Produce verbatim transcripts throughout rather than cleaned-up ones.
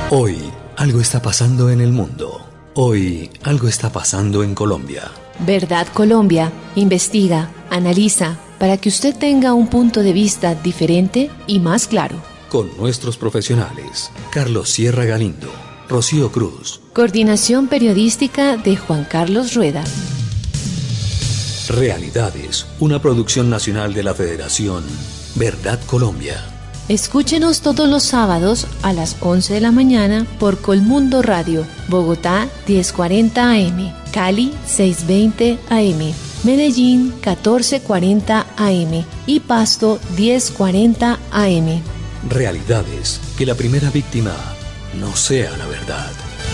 Hoy algo está pasando en el mundo. Hoy algo está pasando en Colombia. Verdad Colombia investiga, analiza, para que usted tenga un punto de vista diferente y más claro. Con nuestros profesionales, Carlos Sierra Galindo, Rocío Cruz. Coordinación periodística de Juan Carlos Rueda. Realidades, una producción nacional de la Federación Verdad Colombia. Escúchenos todos los sábados a las once de la mañana por Colmundo Radio, Bogotá diez cuarenta A M, Cali seiscientos veinte A M, Medellín catorce cuarenta A M y Pasto diez cuarenta A M. Realidades, que la primera víctima no sea la verdad.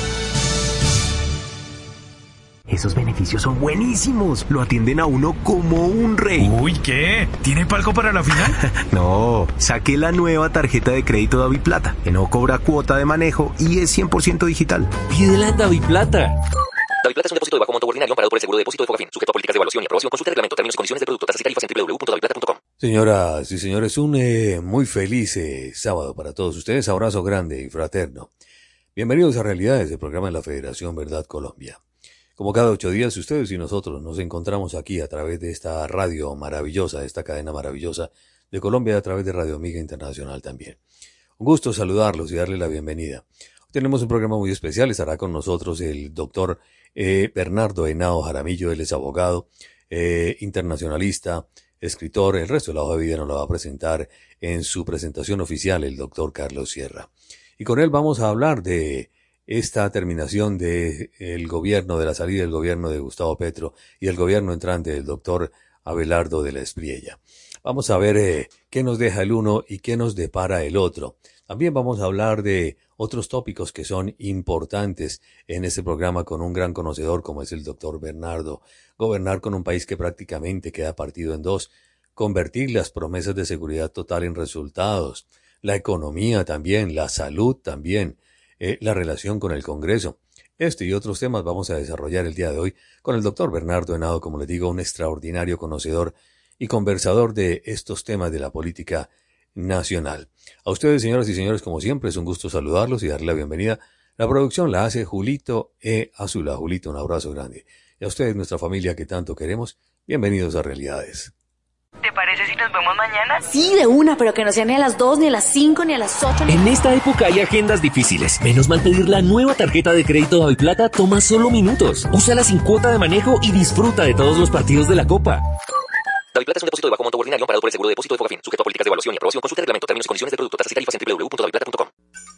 Esos beneficios son buenísimos. Lo atienden a uno como un rey. Uy, ¿qué? ¿Tiene palco para la final? No, saqué la nueva tarjeta de crédito DaviPlata, que no cobra cuota de manejo y es cien por ciento digital. Pídela en DaviPlata. DaviPlata es un depósito de bajo monto ordinario amparado por el seguro de depósito de Fogafín, sujeto a políticas de evaluación y aprobación. Consulta el reglamento, términos y condiciones del producto, tasas y tarifas en doble u doble u doble u punto daviplata punto com. Señoras y señores, un eh, muy feliz eh, sábado para todos ustedes. Abrazo grande y fraterno. Bienvenidos a Realidades, el programa de la Federación Verdad Colombia. Como cada ocho días, ustedes y nosotros nos encontramos aquí a través de esta radio maravillosa, esta cadena maravillosa de Colombia, a través de Radio Amiga Internacional también. Un gusto saludarlos y darles la bienvenida. Hoy tenemos un programa muy especial. Estará con nosotros el doctor eh, Bernardo Henao Jaramillo. Él es abogado, eh, internacionalista, escritor. El resto de la hoja de vida nos la va a presentar en su presentación oficial el doctor Carlos Sierra. Y con él vamos a hablar de esta terminación de el gobierno, de la salida del gobierno de Gustavo Petro y el gobierno entrante del doctor Abelardo de la Espriella. Vamos a ver eh, qué nos deja el uno y qué nos depara el otro. También vamos a hablar de otros tópicos que son importantes en este programa con un gran conocedor como es el doctor Bernardo. Gobernar con un país que prácticamente queda partido en dos, convertir las promesas de seguridad total en resultados, la economía también, la salud también, Eh, la relación con el Congreso. Este y otros temas vamos a desarrollar el día de hoy con el doctor Bernardo Henao, como les digo, un extraordinario conocedor y conversador de estos temas de la política nacional. A ustedes, señoras y señores, como siempre, es un gusto saludarlos y darle la bienvenida. La producción la hace Julito E. Azula. Julito, un abrazo grande. Y a ustedes, nuestra familia que tanto queremos, bienvenidos a Realidades. ¿Te parece si nos vemos mañana? Sí, de una, pero que no sea ni a las dos, ni a las cinco, ni a las ocho. Ni en esta época hay agendas difíciles. Menos mal pedir la nueva tarjeta de crédito DaviPlata toma solo minutos. Úsala sin cuota de manejo y disfruta de todos los partidos de la Copa. DaviPlata es un depósito de bajo monto ordinario amparado por el seguro de depósito de Fogafín, sujeto a políticas de evaluación y aprobación. Consulta el reglamento, términos y condiciones del producto, tasas y tarifas en doble u doble u doble u punto daviplata punto com.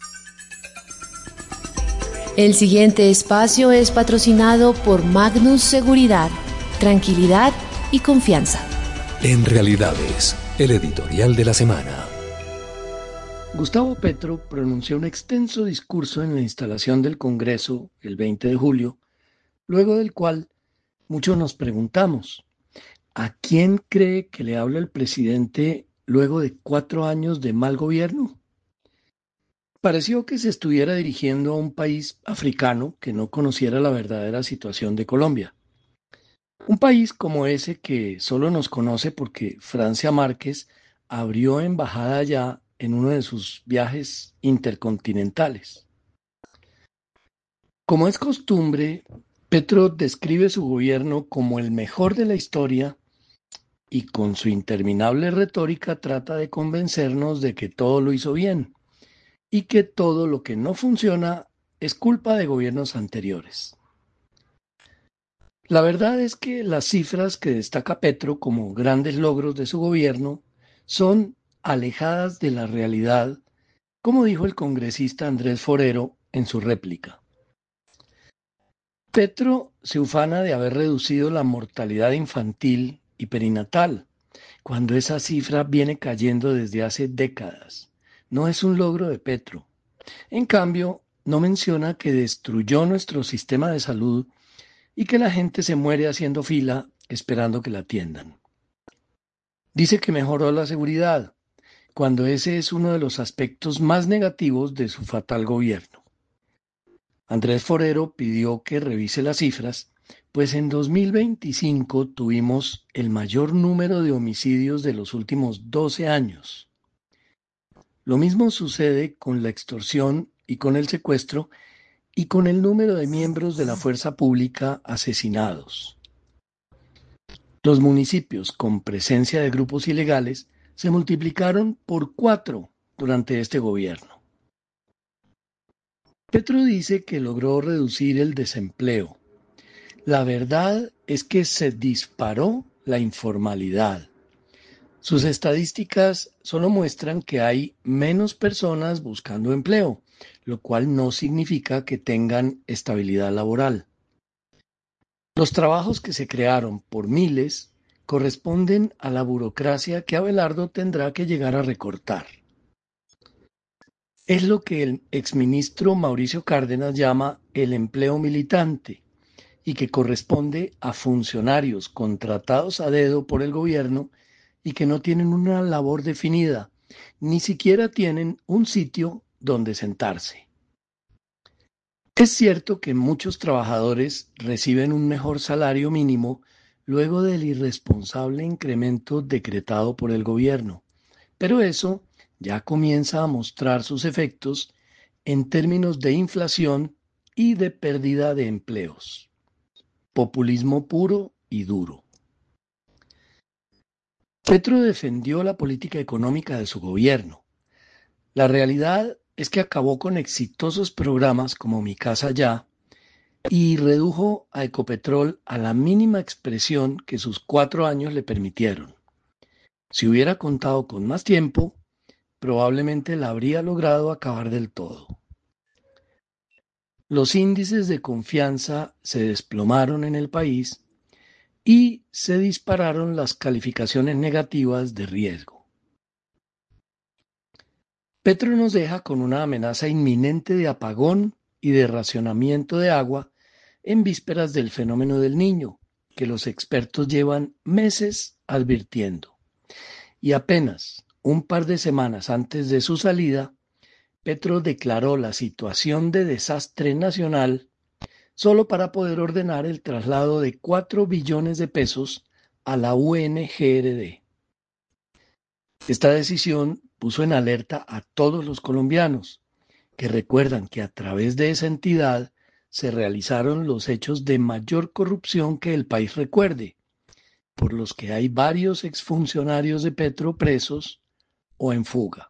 El siguiente espacio es patrocinado por Magnus Seguridad, tranquilidad y confianza. En Realidades, el editorial de la semana. Gustavo Petro pronunció un extenso discurso en la instalación del Congreso el veinte de julio, luego del cual muchos nos preguntamos, ¿a quién cree que le habla el presidente luego de cuatro años de mal gobierno? Pareció que se estuviera dirigiendo a un país africano que no conociera la verdadera situación de Colombia. Un país como ese que solo nos conoce porque Francia Márquez abrió embajada allá en uno de sus viajes intercontinentales. Como es costumbre, Petro describe su gobierno como el mejor de la historia y con su interminable retórica trata de convencernos de que todo lo hizo bien y que todo lo que no funciona es culpa de gobiernos anteriores. La verdad es que las cifras que destaca Petro como grandes logros de su gobierno son alejadas de la realidad, como dijo el congresista Andrés Forero en su réplica. Petro se ufana de haber reducido la mortalidad infantil y perinatal, cuando esa cifra viene cayendo desde hace décadas. No es un logro de Petro. En cambio, no menciona que destruyó nuestro sistema de salud y que la gente se muere haciendo fila esperando que la atiendan. Dice que mejoró la seguridad, cuando ese es uno de los aspectos más negativos de su fatal gobierno. Andrés Forero pidió que revise las cifras, pues en dos mil veinticinco tuvimos el mayor número de homicidios de los últimos doce años. Lo mismo sucede con la extorsión y con el secuestro y con el número de miembros de la fuerza pública asesinados. Los municipios con presencia de grupos ilegales se multiplicaron por cuatro durante este gobierno. Petro dice que logró reducir el desempleo. La verdad es que se disparó la informalidad. Sus estadísticas solo muestran que hay menos personas buscando empleo, lo cual no significa que tengan estabilidad laboral. Los trabajos que se crearon por miles corresponden a la burocracia que Abelardo tendrá que llegar a recortar. Es lo que el exministro Mauricio Cárdenas llama el empleo militante y que corresponde a funcionarios contratados a dedo por el gobierno y que no tienen una labor definida, ni siquiera tienen un sitio donde sentarse. Es cierto que muchos trabajadores reciben un mejor salario mínimo luego del irresponsable incremento decretado por el gobierno, pero eso ya comienza a mostrar sus efectos en términos de inflación y de pérdida de empleos. Populismo puro y duro. Petro defendió la política económica de su gobierno. La realidad es que acabó con exitosos programas como Mi Casa Ya y redujo a Ecopetrol a la mínima expresión que sus cuatro años le permitieron. Si hubiera contado con más tiempo, probablemente la habría logrado acabar del todo. Los índices de confianza se desplomaron en el país y se dispararon las calificaciones negativas de riesgo. Petro nos deja con una amenaza inminente de apagón y de racionamiento de agua en vísperas del fenómeno del Niño, que los expertos llevan meses advirtiendo. Y apenas un par de semanas antes de su salida, Petro declaró la situación de desastre nacional solo para poder ordenar el traslado de cuatro billones de pesos a la U N G R D. Esta decisión puso en alerta a todos los colombianos, que recuerdan que a través de esa entidad se realizaron los hechos de mayor corrupción que el país recuerde, por los que hay varios exfuncionarios de Petro presos o en fuga.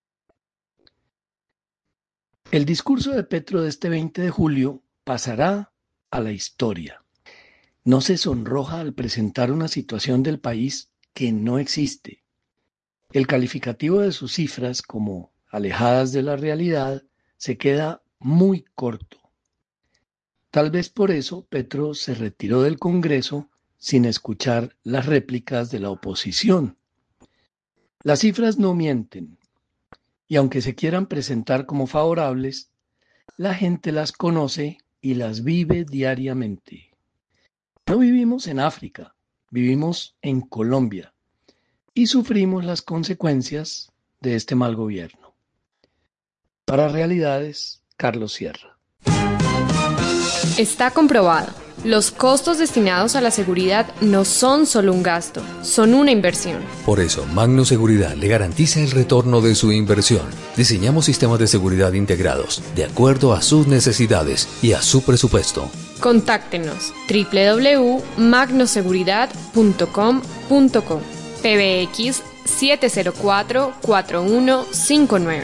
El discurso de Petro de este veinte de julio pasará a la historia. No se sonroja al presentar una situación del país que no existe. El calificativo de sus cifras como alejadas de la realidad se queda muy corto. Tal vez por eso Petro se retiró del Congreso sin escuchar las réplicas de la oposición. Las cifras no mienten, y aunque se quieran presentar como favorables, la gente las conoce y las vive diariamente. No vivimos en África, vivimos en Colombia y sufrimos las consecuencias de este mal gobierno. Para Realidades, Carlos Sierra. Está comprobado. Los costos destinados a la seguridad no son solo un gasto, son una inversión. Por eso, Magno Seguridad le garantiza el retorno de su inversión. Diseñamos sistemas de seguridad integrados, de acuerdo a sus necesidades y a su presupuesto. Contáctenos doble u doble u doble u punto magnoseguridad punto com punto co, P B X siete cero cuatro, cuatro uno cinco nueve.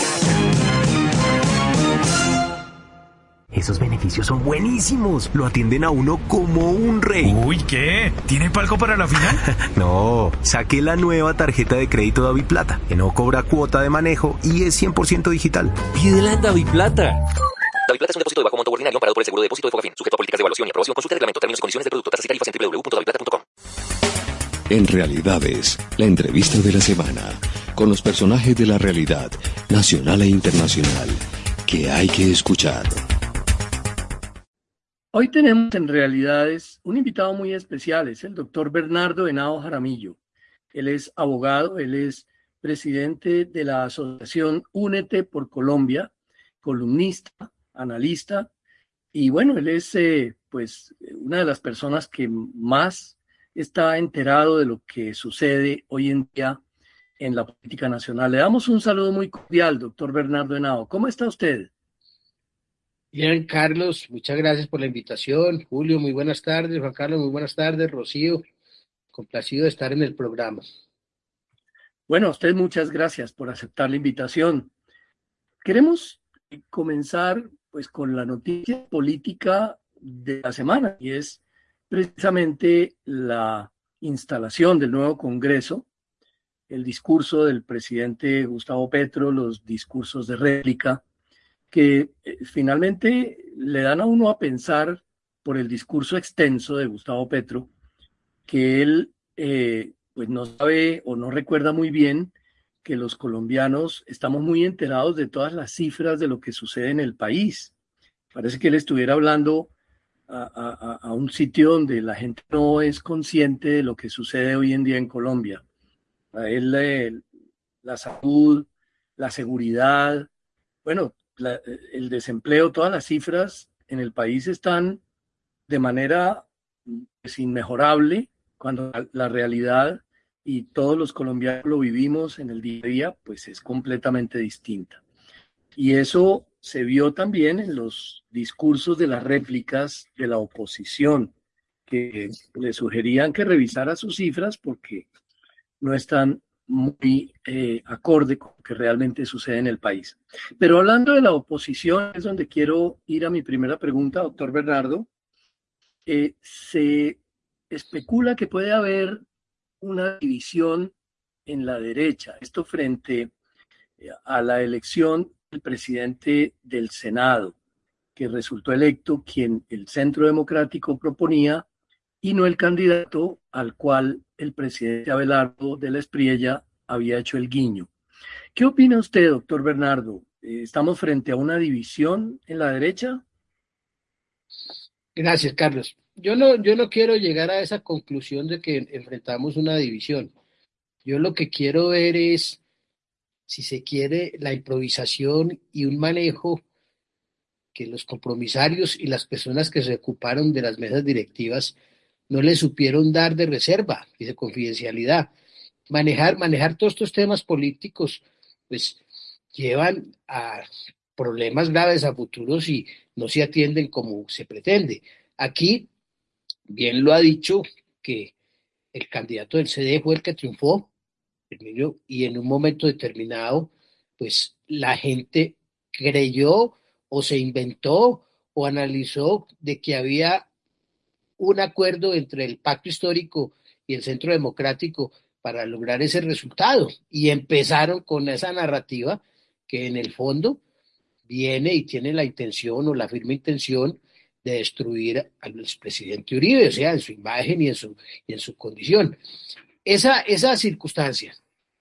Esos beneficios son buenísimos. Lo atienden a uno como un rey. Uy, ¿qué? ¿Tiene palco para la final? No, saqué la nueva tarjeta de crédito DaviPlata, que no cobra cuota de manejo y es cien por ciento digital. Pídela en DaviPlata. DaviPlata es un depósito de bajo monto ordinario amparado por el seguro de depósito de Fogafín, sujeto a políticas de evaluación y aprobación. Consulta el reglamento, términos y condiciones del producto, tasas y tarifas en doble u doble u doble u punto daviplata punto com. En Realidades, la entrevista de la semana, con los personajes de la realidad, nacional e internacional, que hay que escuchar. Hoy tenemos en Realidades un invitado muy especial, es el doctor Bernardo Henao Jaramillo. Él es abogado, él es presidente de la asociación Únete por Colombia, columnista, analista, y bueno, él es eh, pues una de las personas que más está enterado de lo que sucede hoy en día en la política nacional. Le damos un saludo muy cordial, doctor Bernardo Henao. ¿Cómo está usted? Bien, Carlos, muchas gracias por la invitación. Julio, muy buenas tardes. Juan Carlos, muy buenas tardes. Rocío, complacido de estar en el programa. Bueno, a usted muchas gracias por aceptar la invitación. Queremos comenzar pues con la noticia política de la semana, y es precisamente la instalación del nuevo Congreso, el discurso del presidente Gustavo Petro, los discursos de réplica, que eh, finalmente le dan a uno a pensar, por el discurso extenso de Gustavo Petro, que él eh, pues no sabe o no recuerda muy bien que los colombianos estamos muy enterados de todas las cifras de lo que sucede en el país. Parece que él estuviera hablando a, a, a un sitio donde la gente no es consciente de lo que sucede hoy en día en Colombia. A él eh, la salud, la seguridad, bueno, la, el desempleo, todas las cifras en el país están de manera pues, inmejorable, cuando la, la realidad, y todos los colombianos lo vivimos en el día a día, pues es completamente distinta. Y eso se vio también en los discursos de las réplicas de la oposición, que le sugerían que revisara sus cifras porque no están muy eh, acorde con lo que realmente sucede en el país. Pero hablando de la oposición, es donde quiero ir a mi primera pregunta, doctor Bernardo. Eh, se especula que puede haber una división en la derecha, esto frente a la elección del presidente del Senado, que resultó electo quien el Centro Democrático proponía y no el candidato al cual el presidente Abelardo de la Espriella había hecho el guiño. ¿Qué opina usted, doctor Bernardo? ¿Estamos frente a una división en la derecha? Gracias, Carlos. Yo no, yo no quiero llegar a esa conclusión de que enfrentamos una división. Yo lo que quiero ver es, si se quiere, la improvisación y un manejo que los compromisarios y las personas que se ocuparon de las mesas directivas no le supieron dar de reserva y de confidencialidad. Manejar, manejar todos estos temas políticos, pues, llevan a problemas graves a futuro si no se atienden como se pretende. Aquí, bien lo ha dicho, que el candidato del C D fue el que triunfó, y en un momento determinado, pues, la gente creyó o se inventó o analizó de que había un acuerdo entre el Pacto Histórico y el Centro Democrático para lograr ese resultado, y empezaron con esa narrativa que en el fondo viene y tiene la intención o la firme intención de destruir al expresidente Uribe, o sea, en su imagen y en su, y en su condición. Esa, esa circunstancia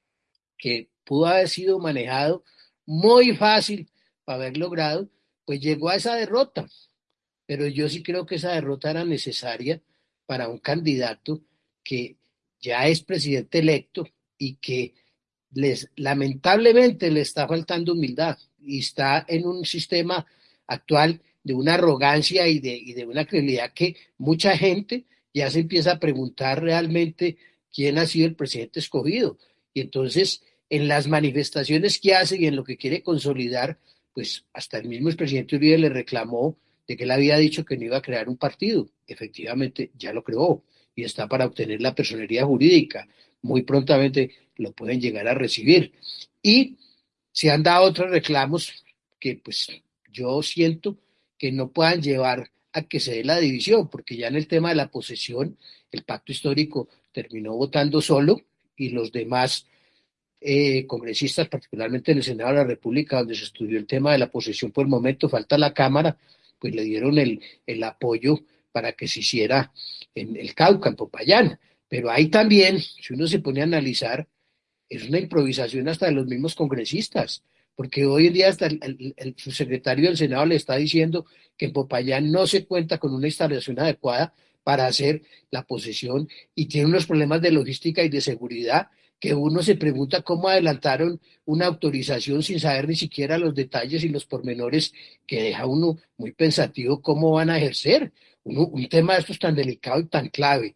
que pudo haber sido manejado muy fácil para haber logrado, pues llegó a esa derrota. Pero yo sí creo que esa derrota era necesaria para un candidato que ya es presidente electo y que les, lamentablemente le está faltando humildad y está en un sistema actual de una arrogancia y de, y de una credibilidad que mucha gente ya se empieza a preguntar realmente quién ha sido el presidente escogido. Y entonces, en las manifestaciones que hace y en lo que quiere consolidar, pues hasta el mismo expresidente Uribe le reclamó de que él había dicho que no iba a crear un partido. Efectivamente, ya lo creó y está para obtener la personería jurídica. Muy prontamente lo pueden llegar a recibir. Y se han dado otros reclamos que pues yo siento que no puedan llevar a que se dé la división, porque ya en el tema de la posesión, el Pacto Histórico terminó votando solo y los demás eh, congresistas, particularmente en el Senado de la República, donde se estudió el tema de la posesión por el momento, falta la Cámara, pues le dieron el, el apoyo para que se hiciera en el Cauca, en Popayán. Pero ahí también, si uno se pone a analizar, es una improvisación hasta de los mismos congresistas, porque hoy en día hasta el, el, el subsecretario del Senado le está diciendo que en Popayán no se cuenta con una instalación adecuada para hacer la posesión y tiene unos problemas de logística y de seguridad que uno se pregunta cómo adelantaron una autorización sin saber ni siquiera los detalles y los pormenores, que deja uno muy pensativo cómo van a ejercer uno, un tema de estos tan delicado y tan clave,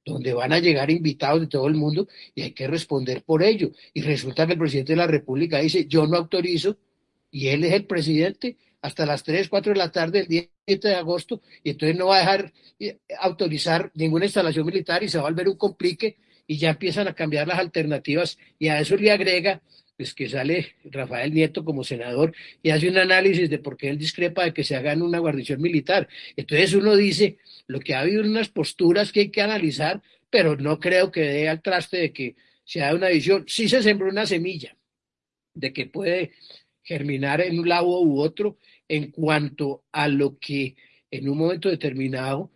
donde van a llegar invitados de todo el mundo y hay que responder por ello. Y resulta que el presidente de la República dice, yo no autorizo, y él es el presidente hasta las tres, cuatro de la tarde del siete de agosto, y entonces no va a dejar autorizar ninguna instalación militar y se va a volver un complique, y ya empiezan a cambiar las alternativas, y a eso le agrega pues que sale Rafael Nieto como senador y hace un análisis de por qué él discrepa de que se haga una guarnición militar. Entonces uno dice, lo que ha habido unas posturas que hay que analizar, pero no creo que dé al traste de que se haga una visión. Sí se sembró una semilla de que puede germinar en un lado u otro en cuanto a lo que en un momento determinado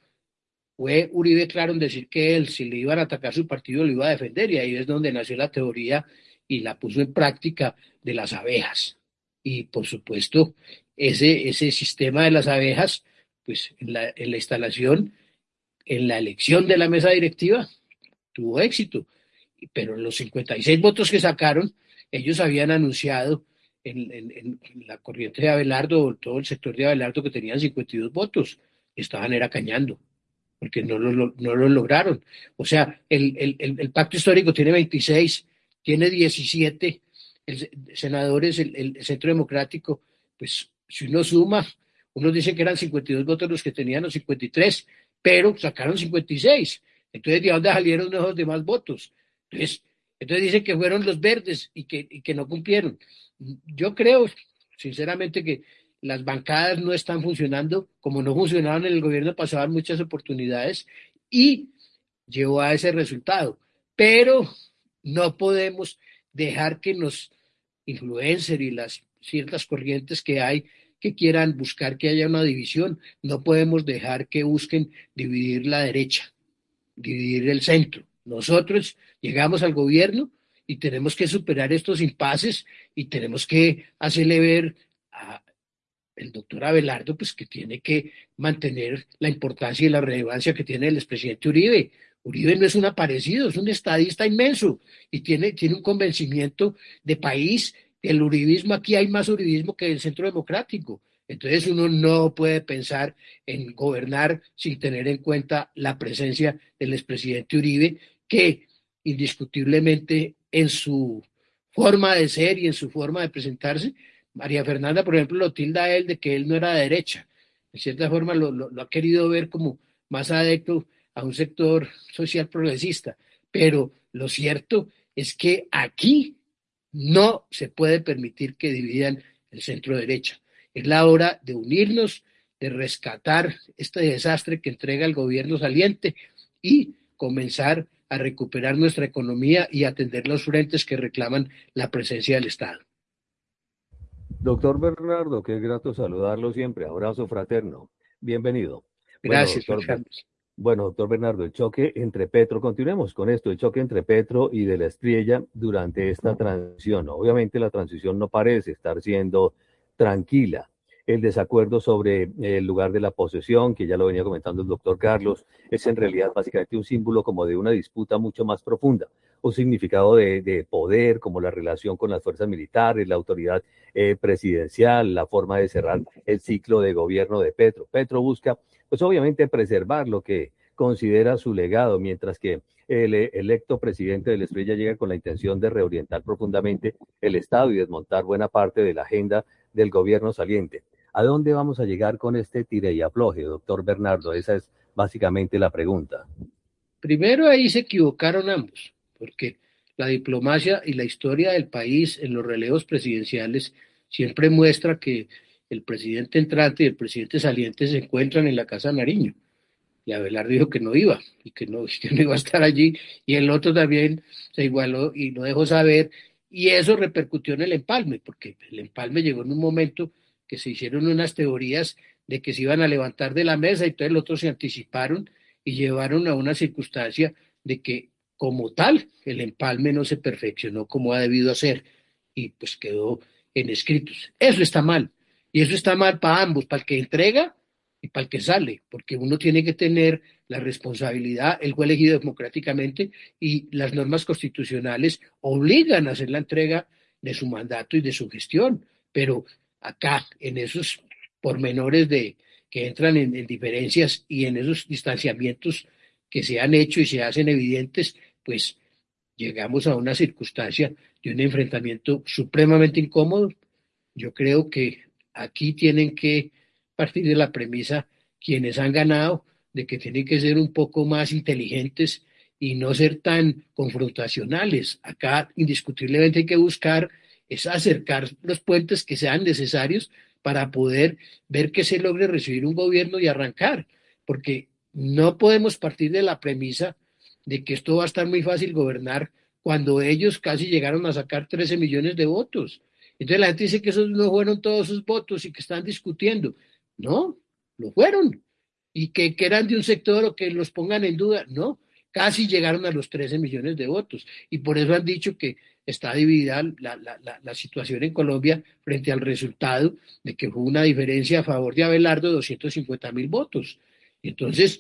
fue Uribe claro en decir que él, si le iban a atacar su partido, lo iba a defender, y ahí es donde nació la teoría y la puso en práctica de las abejas. Y por supuesto, ese, ese sistema de las abejas, pues en la, en la instalación, en la elección de la mesa directiva, tuvo éxito. Pero los cincuenta y seis votos que sacaron, ellos habían anunciado en, en, en la corriente de Abelardo, todo el sector de Abelardo, que tenían cincuenta y dos votos, estaban era cañando, porque no lo, no lo lograron. O sea, el, el, el pacto histórico tiene veintiséis, tiene diecisiete el, senadores, el, el Centro Democrático, pues si uno suma, unos dicen que eran cincuenta y dos votos los que tenían, los cincuenta y tres, pero sacaron cincuenta y seis. Entonces, ¿de dónde salieron los demás votos? Entonces, entonces dicen que fueron los verdes y que, y que no cumplieron. Yo creo, sinceramente, que las bancadas no están funcionando como no funcionaban en el gobierno pasado en muchas oportunidades y llevó a ese resultado. Pero no podemos dejar que nos influencers y las ciertas corrientes que hay que quieran buscar que haya una división, no podemos dejar que busquen dividir la derecha, dividir el centro. Nosotros llegamos al gobierno y tenemos que superar estos impases y tenemos que hacerle ver a el doctor Abelardo pues que tiene que mantener la importancia y la relevancia que tiene el expresidente Uribe. Uribe no es un aparecido, es un estadista inmenso y tiene, tiene un convencimiento de país. El uribismo, aquí hay más uribismo que el Centro Democrático. Entonces uno no puede pensar en gobernar sin tener en cuenta la presencia del expresidente Uribe, que indiscutiblemente en su forma de ser y en su forma de presentarse, María Fernanda, por ejemplo, lo tilda a él de que él no era de derecha. En cierta forma lo, lo, lo ha querido ver como más adepto a un sector social progresista, pero lo cierto es que aquí no se puede permitir que dividan el centro derecha. Es la hora de unirnos, de rescatar este desastre que entrega el gobierno saliente y comenzar a recuperar nuestra economía y atender los frentes que reclaman la presencia del Estado. Doctor Bernardo, qué grato saludarlo siempre. Abrazo fraterno. Bienvenido. Gracias, bueno, doctor, Carlos. Bueno, doctor Bernardo, el choque entre Petro, continuemos con esto, el choque entre Petro y de la Espriella durante esta transición. Obviamente la transición no parece estar siendo tranquila. El desacuerdo sobre el lugar de la posesión, que ya lo venía comentando el doctor Carlos, es en realidad básicamente un símbolo como de una disputa mucho más profunda, un significado de, de poder, como la relación con las fuerzas militares, la autoridad eh, presidencial, la forma de cerrar el ciclo de gobierno de Petro. Petro busca, pues obviamente, preservar lo que considera su legado, mientras que el electo presidente de la Espriella llega con la intención de reorientar profundamente el Estado y desmontar buena parte de la agenda del gobierno saliente. ¿A dónde vamos a llegar con este tire y afloje, doctor Bernardo? Esa es básicamente la pregunta. Primero, ahí se equivocaron ambos, porque la diplomacia y la historia del país en los relevos presidenciales siempre muestra que el presidente entrante y el presidente saliente se encuentran en la Casa Nariño. Y Abelardo dijo que no iba, y que no, que no iba a estar allí, y el otro también se igualó y no dejó saber, y eso repercutió en el empalme, porque el empalme llegó en un momento que se hicieron unas teorías de que se iban a levantar de la mesa, y entonces los otros se anticiparon y llevaron a una circunstancia de que, como tal, el empalme no se perfeccionó como ha debido ser, y pues quedó en escritos. Eso está mal, y eso está mal para ambos, para el que entrega y para el que sale, porque uno tiene que tener la responsabilidad, él fue elegido democráticamente y las normas constitucionales obligan a hacer la entrega de su mandato y de su gestión, pero acá, en esos pormenores de, que entran en, en diferencias y en esos distanciamientos que se han hecho y se hacen evidentes, pues llegamos a una circunstancia de un enfrentamiento supremamente incómodo. Yo creo que aquí tienen que partir de la premisa quienes han ganado, de que tienen que ser un poco más inteligentes y no ser tan confrontacionales. Acá indiscutiblemente hay que buscar es acercar los puentes que sean necesarios para poder ver que se logre recibir un gobierno y arrancar, porque no podemos partir de la premisa de que esto va a estar muy fácil gobernar cuando ellos casi llegaron a sacar trece millones de votos. Entonces la gente dice que esos no fueron todos sus votos y que están discutiendo. No, lo fueron. Y que, que eran de un sector o que los pongan en duda. No, casi llegaron a los trece millones de votos. Y por eso han dicho que está dividida la, la, la, la situación en Colombia frente al resultado de que fue una diferencia a favor de Abelardo de doscientos cincuenta mil votos. Y entonces,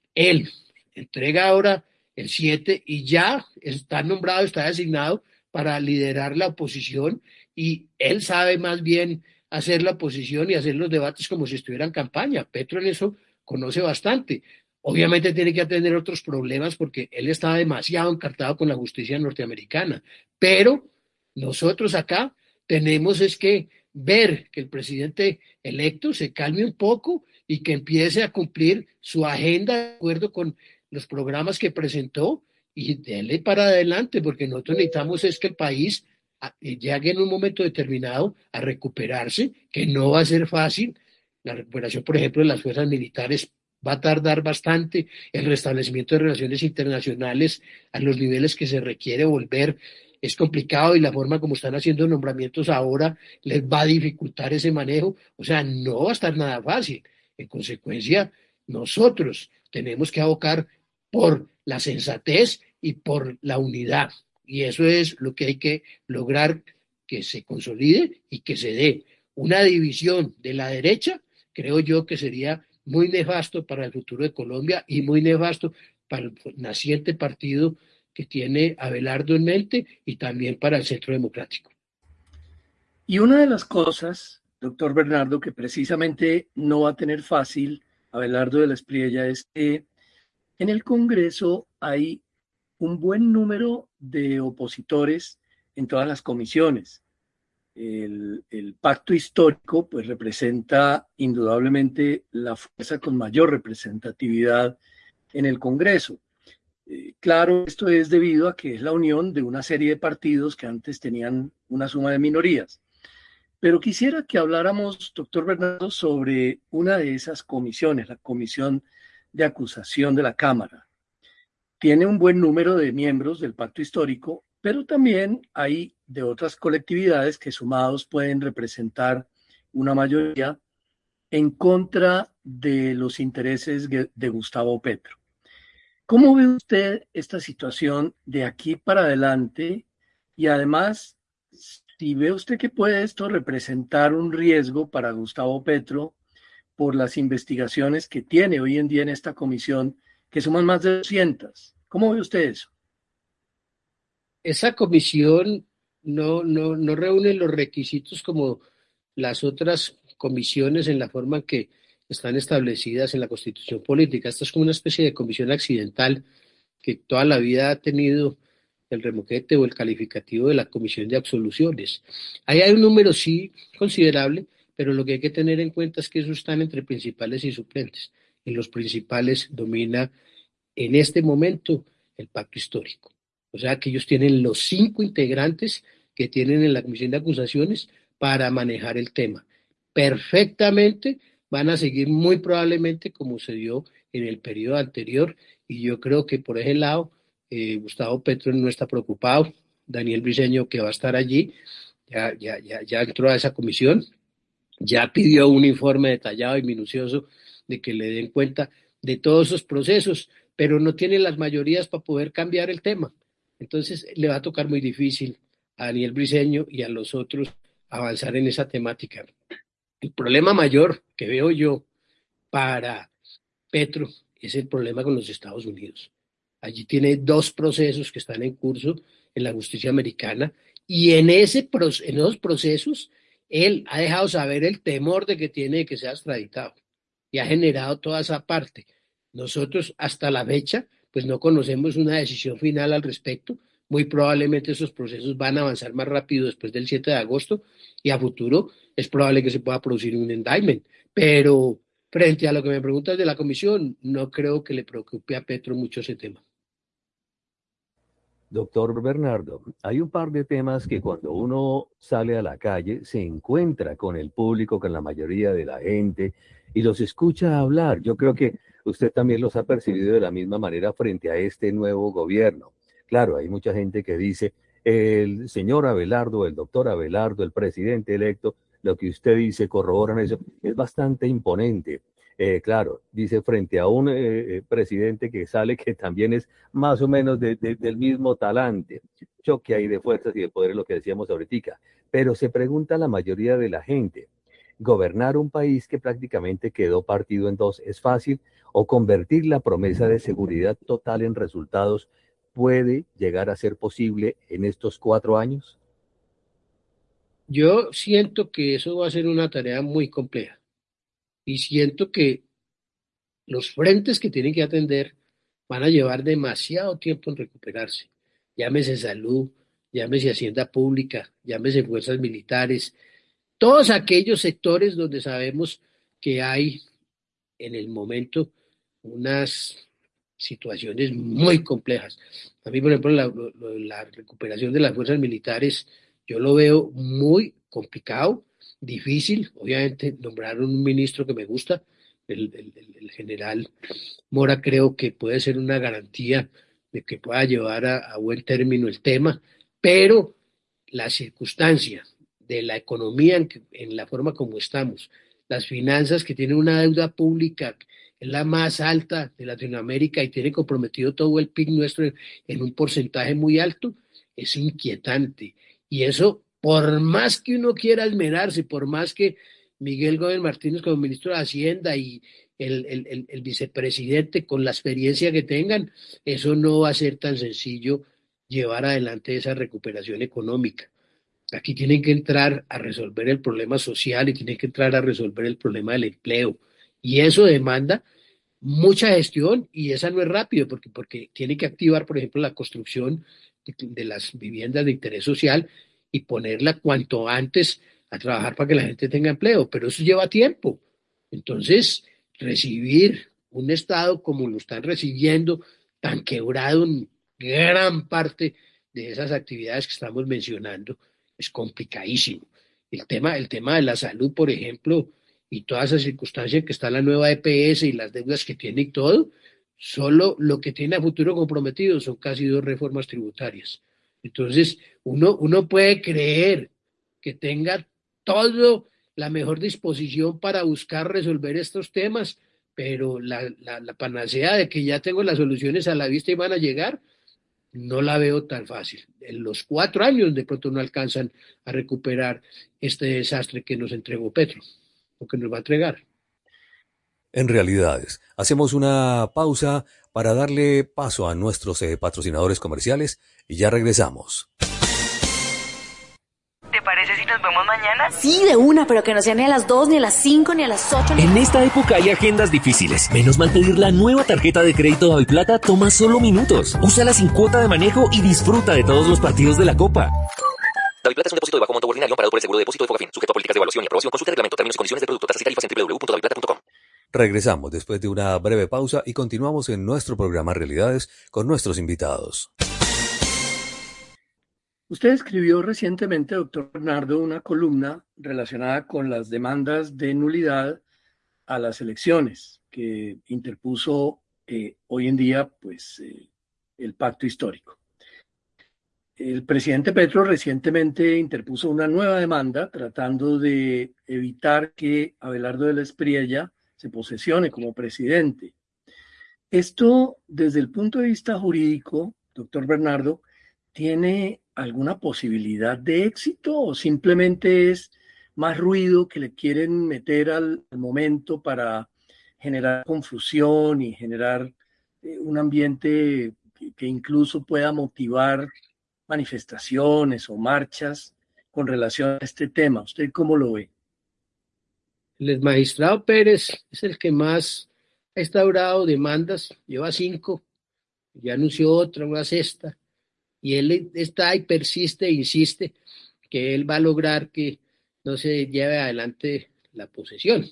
él entrega ahora el siete y ya está nombrado, está designado para liderar la oposición y él sabe más bien hacer la oposición y hacer los debates como si estuviera en campaña. Petro en eso conoce bastante. Obviamente tiene que atender otros problemas porque él está demasiado encartado con la justicia norteamericana, pero nosotros acá tenemos es que ver que el presidente electo se calme un poco y que empiece a cumplir su agenda de acuerdo con los programas que presentó y déle para adelante, porque nosotros necesitamos es que el país llegue en un momento determinado a recuperarse, que no va a ser fácil. La recuperación, por ejemplo, de las fuerzas militares va a tardar bastante, el restablecimiento de relaciones internacionales a los niveles que se requiere volver es complicado y la forma como están haciendo nombramientos ahora les va a dificultar ese manejo, o sea, no va a estar nada fácil. En consecuencia, nosotros tenemos que abocar por la sensatez y por la unidad, y eso es lo que hay que lograr, que se consolide y que se dé. Una división de la derecha, creo yo que sería muy nefasto para el futuro de Colombia y muy nefasto para el naciente partido que tiene Abelardo en mente y también para el Centro Democrático. Y una de las cosas, doctor Bernardo, que precisamente no va a tener fácil Abelardo de la Espriella es que en el Congreso hay un buen número de opositores en todas las comisiones. El, el pacto histórico pues representa indudablemente la fuerza con mayor representatividad en el Congreso. Eh, claro, esto es debido a que es la unión de una serie de partidos que antes tenían una suma de minorías. Pero quisiera que habláramos, doctor Bernardo, sobre una de esas comisiones, la Comisión de Acusación de la Cámara. Tiene un buen número de miembros del pacto histórico, pero también hay de otras colectividades que sumados pueden representar una mayoría en contra de los intereses de Gustavo Petro. ¿Cómo ve usted esta situación de aquí para adelante? Y además, si ve usted que puede esto representar un riesgo para Gustavo Petro por las investigaciones que tiene hoy en día en esta comisión, que suman más de doscientas. ¿Cómo ve usted eso? Esa comisión no, no, no reúne los requisitos como las otras comisiones en la forma en que están establecidas en la Constitución Política. Esta es como una especie de comisión accidental que toda la vida ha tenido el remoquete o el calificativo de la Comisión de Absoluciones. Ahí hay un número sí considerable, pero lo que hay que tener en cuenta es que esos están entre principales y suplentes. Y los principales domina en este momento el pacto histórico. O sea que ellos tienen los cinco integrantes que tienen en la Comisión de Acusaciones para manejar el tema. Perfectamente van a seguir muy probablemente como se dio en el periodo anterior y yo creo que por ese lado eh, Gustavo Petro no está preocupado. Daniel Briceño, que va a estar allí, ya, ya, ya, ya entró a esa comisión, ya pidió un informe detallado y minucioso de que le den cuenta de todos esos procesos, pero no tiene las mayorías para poder cambiar el tema. Entonces le va a tocar muy difícil a Daniel Briceño y a los otros avanzar en esa temática. El problema mayor que veo yo para Petro es el problema con los Estados Unidos. Allí tiene dos procesos que están en curso en la justicia americana y en, ese, en esos procesos él ha dejado saber el temor de que tiene de que sea extraditado y ha generado toda esa parte. Nosotros hasta la fecha pues no conocemos una decisión final al respecto. Muy probablemente esos procesos van a avanzar más rápido después del siete de agosto y a futuro es probable que se pueda producir un indictment. Pero frente a lo que me preguntas de la comisión, no creo que le preocupe a Petro mucho ese tema. Doctor Bernardo, hay un par de temas que cuando uno sale a la calle se encuentra con el público, con la mayoría de la gente y los escucha hablar. Yo creo que usted también los ha percibido de la misma manera frente a este nuevo gobierno. Claro, hay mucha gente que dice, el señor Abelardo, el doctor Abelardo, el presidente electo, lo que usted dice, corroboran eso, es bastante imponente. Eh, claro, dice frente a un eh, presidente que sale que también es más o menos de, de, del mismo talante, choque ahí de fuerzas y de poder, lo que decíamos ahorita. Pero se pregunta la mayoría de la gente, ¿gobernar un país que prácticamente quedó partido en dos es fácil? ¿O convertir la promesa de seguridad total en resultados puede llegar a ser posible en estos cuatro años? Yo siento que eso va a ser una tarea muy compleja. Y siento que los frentes que tienen que atender van a llevar demasiado tiempo en recuperarse. Llámese salud, llámese hacienda pública, llámese fuerzas militares, todos aquellos sectores donde sabemos que hay en el momento unas situaciones muy complejas. A mí, por ejemplo, la, la recuperación de las fuerzas militares, yo lo veo muy complicado, difícil. Obviamente nombraron un ministro que me gusta, el, el, el general Mora, creo que puede ser una garantía de que pueda llevar a, a buen término el tema, pero la circunstancia de la economía en, que, en la forma como estamos, las finanzas que tienen una deuda pública, es la más alta de Latinoamérica y tiene comprometido todo el P I B nuestro en, en un porcentaje muy alto, es inquietante. Y eso, por más que uno quiera esmerarse, por más que Miguel Gómez Martínez como ministro de Hacienda y el, el, el, el vicepresidente con la experiencia que tengan, eso no va a ser tan sencillo llevar adelante esa recuperación económica. Aquí tienen que entrar a resolver el problema social y tienen que entrar a resolver el problema del empleo. Y eso demanda mucha gestión y esa no es rápido porque, porque tiene que activar, por ejemplo, la construcción de, de las viviendas de interés social y ponerla cuanto antes a trabajar para que la gente tenga empleo, pero eso lleva tiempo. Entonces, recibir un Estado como lo están recibiendo, tan quebrado en gran parte de esas actividades que estamos mencionando, es complicadísimo. El tema, el tema de la salud, por ejemplo, y toda esa circunstancia que está la nueva E P S y las deudas que tiene y todo, solo lo que tiene a futuro comprometido son casi dos reformas tributarias. Entonces, uno, uno puede creer que tenga todo la mejor disposición para buscar resolver estos temas, pero la, la, la panacea de que ya tengo las soluciones a la vista y van a llegar, no la veo tan fácil. En los cuatro años de pronto no alcanzan a recuperar este desastre que nos entregó Petro, o que nos va a entregar. En realidades, hacemos una pausa para darle paso a nuestros eh, patrocinadores comerciales y ya regresamos. ¿Te parece si nos vemos mañana? Sí, de una, pero que no sea ni a las dos, ni a las cinco, ni a las ocho. Ni... En esta época hay agendas difíciles. Menos mal pedir la nueva tarjeta de crédito DaviPlata toma solo minutos. Úsala sin cuota de manejo y disfruta de todos los partidos de la Copa. DaviPlata es un depósito de bajo monto ordinario amparado por el seguro de depósito de Fogafín, sujeto a políticas de evaluación y aprobación. Consulta el reglamento, términos y condiciones del producto. Tasas y tarifas en doble u doble u doble u punto daviplata punto com. Regresamos después de una breve pausa y continuamos en nuestro programa Realidades con nuestros invitados. Usted escribió recientemente, doctor Bernardo, una columna relacionada con las demandas de nulidad a las elecciones que interpuso eh, hoy en día pues, eh, el pacto histórico. El presidente Petro recientemente interpuso una nueva demanda tratando de evitar que Abelardo de la Espriella se posesione como presidente. Esto, desde el punto de vista jurídico, doctor Bernardo, ¿tiene alguna posibilidad de éxito o simplemente es más ruido que le quieren meter al, al momento para generar confusión y generar eh, un ambiente que, que incluso pueda motivar manifestaciones o marchas con relación a este tema? ¿Usted cómo lo ve? El magistrado Pérez es el que más ha instaurado demandas, lleva cinco, ya anunció otra, una sexta, y él está y persiste e insiste que él va a lograr que no se lleve adelante la posesión.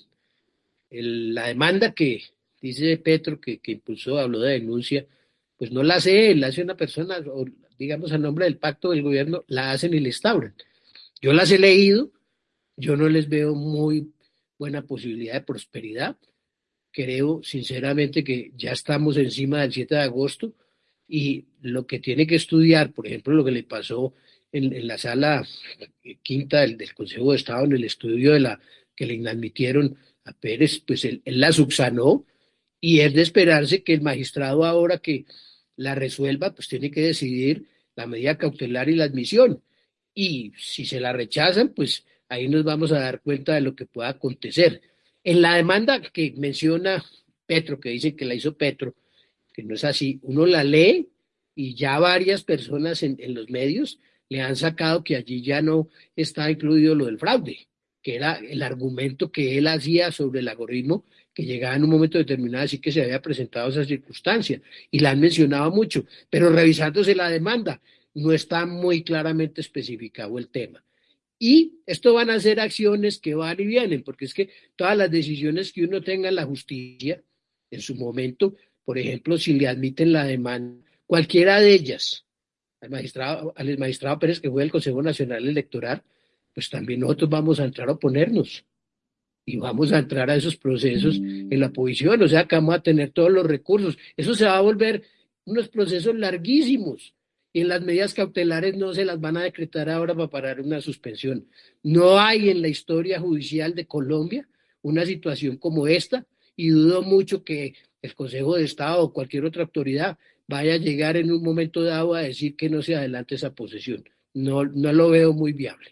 El, la demanda que dice Petro que, que impulsó, habló de denuncia, pues no la hace él, la hace una persona, o digamos a nombre del pacto del gobierno, la hacen y la instauran. Yo las he leído, yo no les veo muy buena posibilidad de prosperidad. Creo sinceramente que ya estamos encima del siete de agosto y lo que tiene que estudiar, por ejemplo, lo que le pasó en, en la sala quinta del, del Consejo de Estado, en el estudio de la que le inadmitieron a Pérez, pues él, él la subsanó y es de esperarse que el magistrado ahora que la resuelva, pues tiene que decidir la medida cautelar y la admisión. Y si se la rechazan, pues ahí nos vamos a dar cuenta de lo que pueda acontecer. En la demanda que menciona Petro, que dicen que la hizo Petro, que no es así, uno la lee y ya varias personas en, en los medios le han sacado que allí ya no está incluido lo del fraude, que era el argumento que él hacía sobre el algoritmo, que llegaba en un momento determinado a decir que se había presentado esa circunstancia, y la han mencionado mucho, pero revisándose la demanda, no está muy claramente especificado el tema. Y esto van a ser acciones que van y vienen, porque es que todas las decisiones que uno tenga en la justicia, en su momento, por ejemplo, si le admiten la demanda, cualquiera de ellas, al magistrado, al magistrado Pérez, que fue del Consejo Nacional Electoral, pues también nosotros vamos a entrar a oponernos y vamos a entrar a esos procesos en la oposición, o sea que vamos a tener todos los recursos. Eso se va a volver unos procesos larguísimos. Y en las medidas cautelares no se las van a decretar ahora para parar una suspensión. No hay en la historia judicial de Colombia una situación como esta y dudo mucho que el Consejo de Estado o cualquier otra autoridad vaya a llegar en un momento dado a decir que no se adelante esa posesión. No, no lo veo muy viable.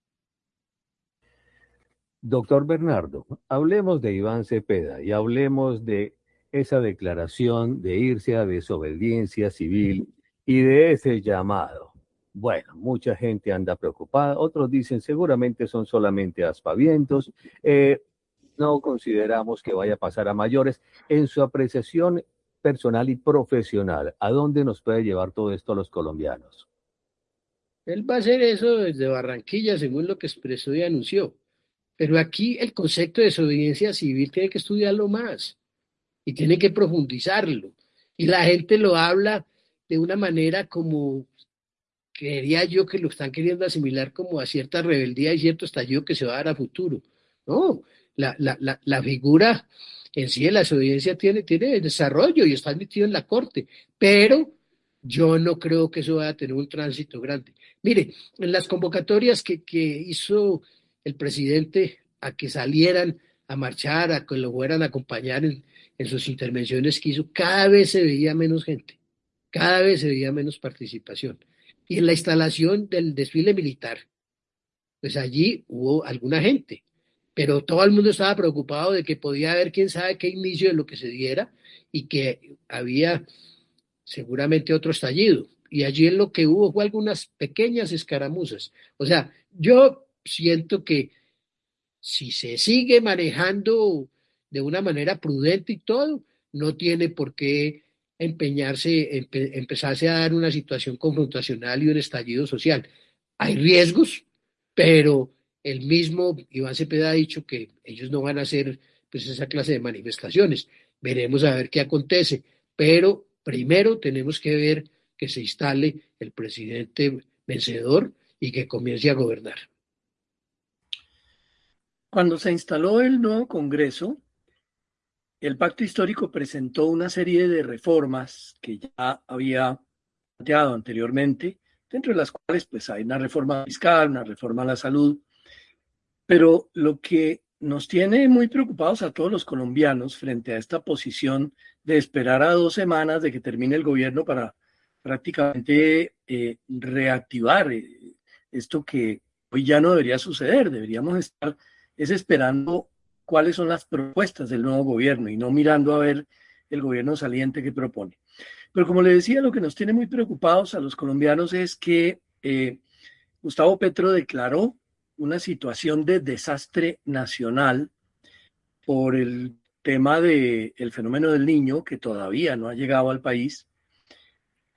Doctor Bernardo, hablemos de Iván Cepeda y hablemos de esa declaración de irse a desobediencia civil y de ese llamado. Bueno, mucha gente anda preocupada, otros dicen seguramente son solamente aspavientos, eh, no consideramos que vaya a pasar a mayores. En su apreciación personal y profesional, ¿a dónde nos puede llevar todo esto a los colombianos? Él va a hacer eso desde Barranquilla, según lo que expresó y anunció. Pero aquí el concepto de desobediencia civil tiene que estudiarlo más y tiene que profundizarlo. Y la gente lo habla de una manera como, creería yo que lo están queriendo asimilar como a cierta rebeldía y cierto estallido que se va a dar a futuro. No, la, la, la, la figura en sí de la desobediencia tiene, tiene desarrollo y está admitido en la Corte, pero yo no creo que eso vaya a tener un tránsito grande. Mire, en las convocatorias que, que hizo el presidente a que salieran a marchar, a que lo fueran a acompañar en, en sus intervenciones que hizo, cada vez se veía menos gente, cada vez se veía menos participación. Y en la instalación del desfile militar, pues allí hubo alguna gente, pero todo el mundo estaba preocupado de que podía haber quién sabe qué inicio de lo que se diera y que había seguramente otro estallido. Y allí en lo que hubo fue algunas pequeñas escaramuzas. O sea, yo siento que si se sigue manejando de una manera prudente y todo, no tiene por qué empeñarse, empe, empezarse a dar una situación confrontacional y un estallido social. Hay riesgos, pero el mismo Iván Cepeda ha dicho que ellos no van a hacer pues, esa clase de manifestaciones. Veremos a ver qué acontece, pero primero tenemos que ver que se instale el presidente vencedor y que comience a gobernar. Cuando se instaló el nuevo Congreso, el Pacto Histórico presentó una serie de reformas que ya había planteado anteriormente, dentro de las cuales pues, hay una reforma fiscal, una reforma a la salud, pero lo que nos tiene muy preocupados a todos los colombianos frente a esta posición de esperar a dos semanas de que termine el gobierno para prácticamente eh, reactivar eh, esto que hoy ya no debería suceder. Deberíamos estar es esperando cuáles son las propuestas del nuevo gobierno y no mirando a ver el gobierno saliente que propone. Pero como le decía, lo que nos tiene muy preocupados a los colombianos es que eh, Gustavo Petro declaró una situación de desastre nacional por el tema del fenómeno del Niño, que todavía no ha llegado al país,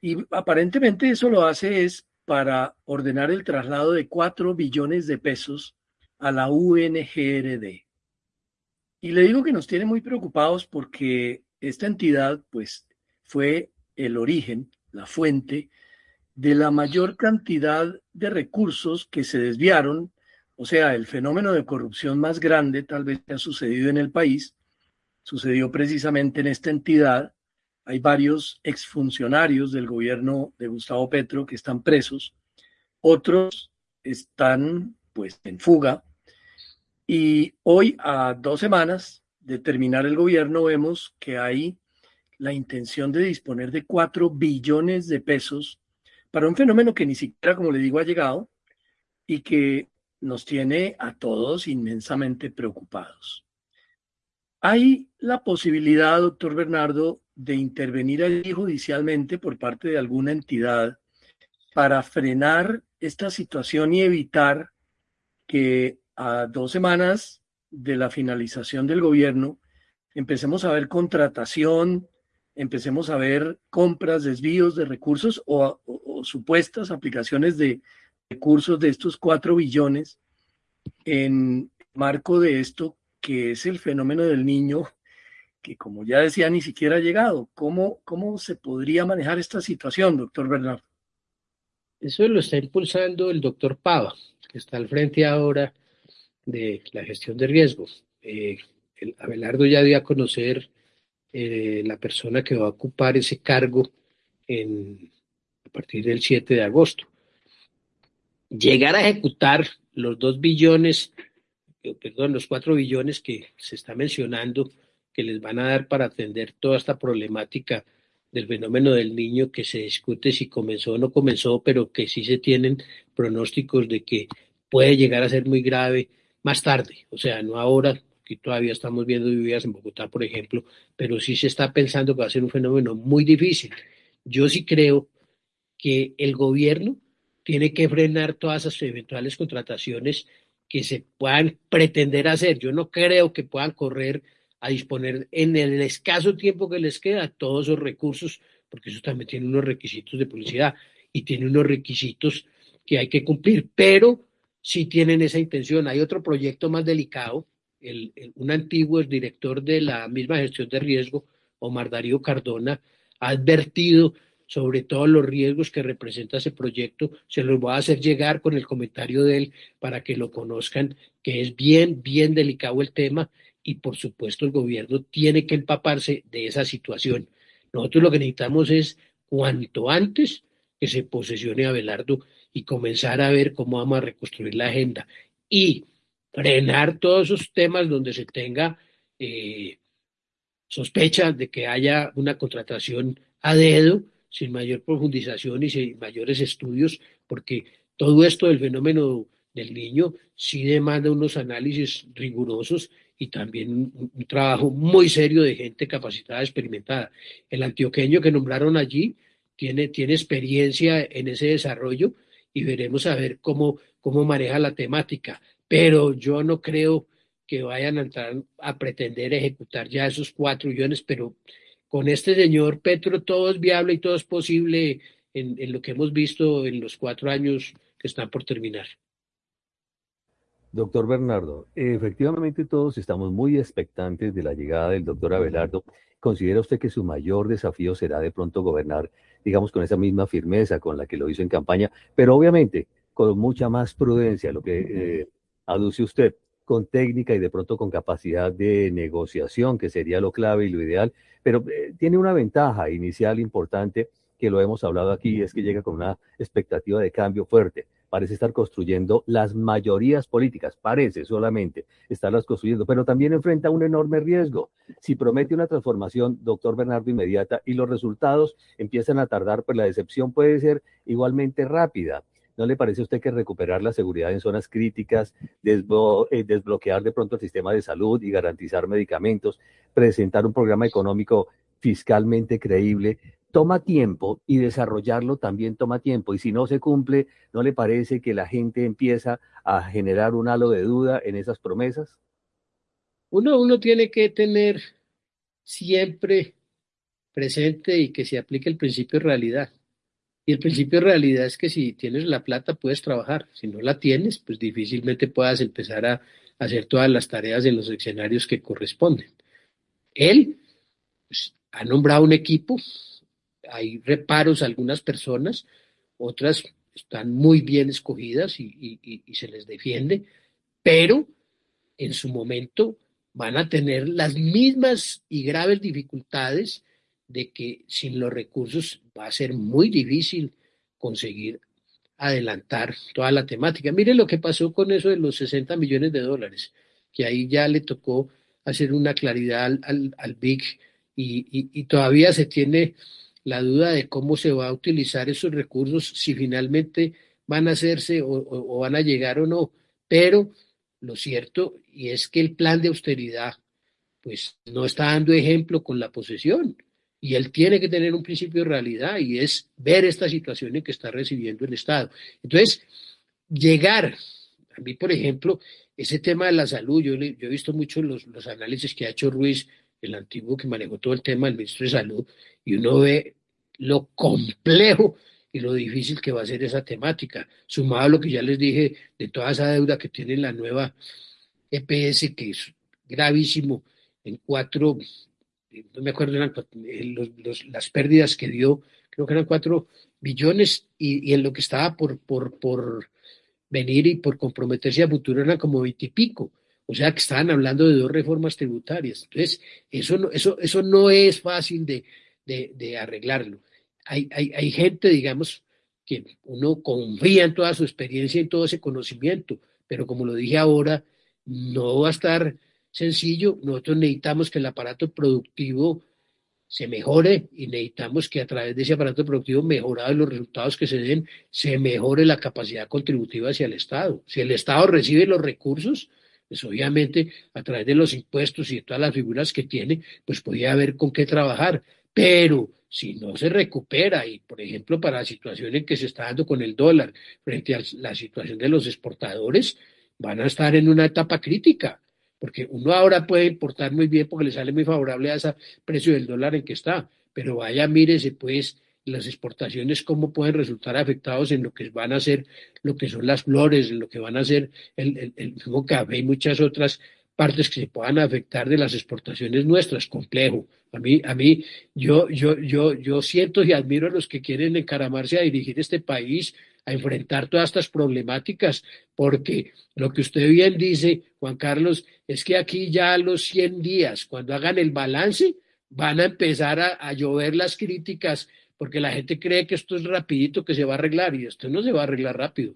Y aparentemente eso lo hace es para ordenar el traslado de cuatro billones de pesos a la U N G R D. Y le digo que nos tiene muy preocupados porque esta entidad, pues, fue el origen, la fuente de la mayor cantidad de recursos que se desviaron, o sea, el fenómeno de corrupción más grande tal vez que ha sucedido en el país, sucedió precisamente en esta entidad. Hay varios exfuncionarios del gobierno de Gustavo Petro que están presos, otros están pues en fuga, y hoy, a dos semanas de terminar el gobierno, vemos que hay la intención de disponer de cuatro billones de pesos para un fenómeno que ni siquiera, como le digo, ha llegado y que nos tiene a todos inmensamente preocupados. ¿Hay la posibilidad, doctor Bernardo, de intervenir allí judicialmente por parte de alguna entidad para frenar esta situación y evitar que a dos semanas de la finalización del gobierno empecemos a ver contratación, empecemos a ver compras, desvíos de recursos o, o, o supuestas aplicaciones de recursos de estos cuatro billones en marco de esto que es el fenómeno del niño, que como ya decía, ni siquiera ha llegado? ¿Cómo, cómo se podría manejar esta situación, doctor Bernardo? Eso lo está impulsando el doctor Pava, que está al frente ahora de la gestión de riesgos. Eh, el Abelardo ya dio a conocer eh, la persona que va a ocupar ese cargo en, a partir del siete de agosto. Llegar a ejecutar los dos billones, eh, perdón, los cuatro billones que se está mencionando, que les van a dar para atender toda esta problemática del fenómeno del niño, que se discute si comenzó o no comenzó, pero que sí se tienen pronósticos de que puede llegar a ser muy grave más tarde, o sea, no ahora, que todavía estamos viendo lluvias en Bogotá, por ejemplo, pero sí se está pensando que va a ser un fenómeno muy difícil. Yo sí creo que el gobierno tiene que frenar todas esas eventuales contrataciones que se puedan pretender hacer. Yo no creo que puedan correr a disponer en el escaso tiempo que les queda todos esos recursos, porque eso también tiene unos requisitos de publicidad y tiene unos requisitos que hay que cumplir, pero sí tienen esa intención. Hay otro proyecto más delicado, el, el, un antiguo director de la misma gestión de riesgo, Omar Darío Cardona, ha advertido sobre todos los riesgos que representa ese proyecto. Se los voy a hacer llegar con el comentario de él para que lo conozcan, que es bien, bien delicado el tema, y por supuesto el gobierno tiene que empaparse de esa situación. Nosotros lo que necesitamos es cuanto antes que se posesione Abelardo y comenzar a ver cómo vamos a reconstruir la agenda y frenar todos esos temas donde se tenga eh, sospecha de que haya una contratación a dedo, sin mayor profundización y sin mayores estudios, porque todo esto del fenómeno del niño sí demanda unos análisis rigurosos y también un, un trabajo muy serio de gente capacitada, experimentada. El antioqueño que nombraron allí tiene, tiene experiencia en ese desarrollo y veremos a ver cómo, cómo maneja la temática. Pero yo no creo que vayan a entrar a pretender ejecutar ya esos cuatro billones, pero con este señor Petro todo es viable y todo es posible en, en lo que hemos visto en los cuatro años que están por terminar. Doctor Bernardo, efectivamente todos estamos muy expectantes de la llegada del doctor Abelardo. ¿Considera usted que su mayor desafío será de pronto gobernar, digamos, con esa misma firmeza con la que lo hizo en campaña, pero obviamente con mucha más prudencia, lo que eh, aduce usted, con técnica y de pronto con capacidad de negociación, que sería lo clave y lo ideal, pero eh, tiene una ventaja inicial importante que lo hemos hablado aquí, es que llega con una expectativa de cambio fuerte. Parece estar construyendo las mayorías políticas, parece solamente estarlas construyendo, pero también enfrenta un enorme riesgo. Si promete una transformación, doctor Bernardo, inmediata, y los resultados empiezan a tardar, pues la decepción puede ser igualmente rápida. ¿No le parece a usted que recuperar la seguridad en zonas críticas, desblo eh, desbloquear de pronto el sistema de salud y garantizar medicamentos, presentar un programa económico fiscalmente creíble, toma tiempo, y desarrollarlo también toma tiempo? Y si no se cumple, ¿no le parece que la gente empieza a generar un halo de duda en esas promesas? Uno, uno tiene que tener siempre presente y que se aplique el principio de realidad. Y el principio de realidad es que si tienes la plata puedes trabajar, si no la tienes, pues difícilmente puedas empezar a hacer todas las tareas en los escenarios que corresponden. Él pues, ha nombrado un equipo, hay reparos a algunas personas, otras están muy bien escogidas y, y, y se les defiende, pero en su momento van a tener las mismas y graves dificultades de que sin los recursos va a ser muy difícil conseguir adelantar toda la temática. Mire lo que pasó con eso de los sesenta millones de dólares, que ahí ya le tocó hacer una claridad al, al, al B I C y, y, y todavía se tiene la duda de cómo se va a utilizar esos recursos, si finalmente van a hacerse o, o, o van a llegar o no, pero lo cierto y es que el plan de austeridad pues no está dando ejemplo con la posesión y él tiene que tener un principio de realidad y es ver esta situación en que está recibiendo el Estado. Entonces, llegar, a mí por ejemplo, ese tema de la salud, yo, le, yo he visto mucho los, los análisis que ha hecho Ruiz, el antiguo que manejó todo el tema del ministro de Salud, y uno ve lo complejo y lo difícil que va a ser esa temática, sumado a lo que ya les dije de toda esa deuda que tiene la nueva E P S, que es gravísimo, en cuatro, no me acuerdo, eran los, los, las pérdidas que dio, creo que eran cuatro billones, y, y en lo que estaba por, por, por venir y por comprometerse a futuro eran como veintipico. O sea que estaban hablando de dos reformas tributarias. Entonces, eso no, eso, eso no es fácil de, de, de arreglarlo. Hay, hay, hay gente, digamos, que uno confía en toda su experiencia y en todo ese conocimiento, pero como lo dije ahora, no va a estar sencillo. Nosotros necesitamos que el aparato productivo se mejore y necesitamos que a través de ese aparato productivo mejorado los resultados que se den, se mejore la capacidad contributiva hacia el Estado. Si el Estado recibe los recursos, pues obviamente a través de los impuestos y de todas las figuras que tiene, pues podría haber con qué trabajar. Pero si no se recupera, y por ejemplo para la situación en que se está dando con el dólar frente a la situación de los exportadores, van a estar en una etapa crítica, porque uno ahora puede importar muy bien porque le sale muy favorable a ese precio del dólar en que está, pero vaya, mírese pues las exportaciones cómo pueden resultar afectados en lo que van a ser, lo que son las flores, en lo que van a ser el, el, el mismo café y muchas otras partes que se puedan afectar de las exportaciones nuestras, complejo. A mí, a mí, yo, yo, yo, yo siento y admiro a los que quieren encaramarse a dirigir este país, a enfrentar todas estas problemáticas, porque lo que usted bien dice, Juan Carlos, es que aquí ya a los cien días, cuando hagan el balance, van a empezar a, a llover las críticas, porque la gente cree que esto es rapidito, que se va a arreglar, y esto no se va a arreglar rápido.